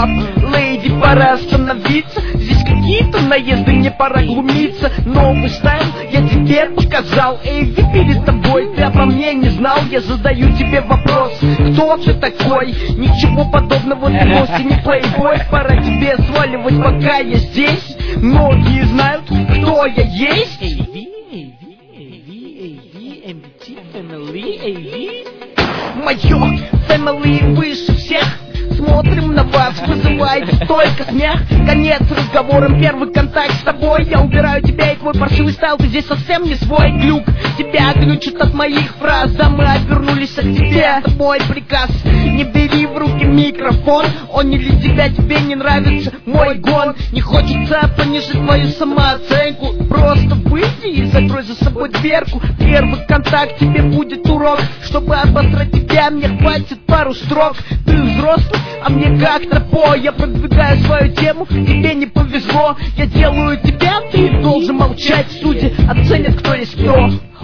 Леди, пора остановиться. Здесь какие-то наезды, мне пора глумиться. Новый стайл я тебе показал. Эй, перед тобой, ты обо мне не знал. Я задаю тебе вопрос, кто ты такой? Ничего подобного, ты вовсе не плейбой. Пора тебе сваливать, пока я здесь. Многие знают, кто я есть. Мое family выше всех. Смотрим на вас, вызывает только смех. Конец разговором, первый контакт с тобой. Я убираю тебя и твой паршивый стайл, ты здесь совсем не свой. Глюк, тебя глючит от моих фраз. Да мы обернулись от тебя, это мой приказ. Не бери в руки микрофон. Он не для тебя, тебе не нравится мой гон. Не хочется понижать твою самооценку. Просто выйди и закрой за собой дверку. Первый контакт, тебе будет урок. Чтобы обосрать тебя, мне хватит пару строк. Ты взрослый, а мне как тропо. Я продвигаю свою тему, тебе не повезло. Я делаю тебя, ты должен молчать. Судьи оценят, кто есть кто.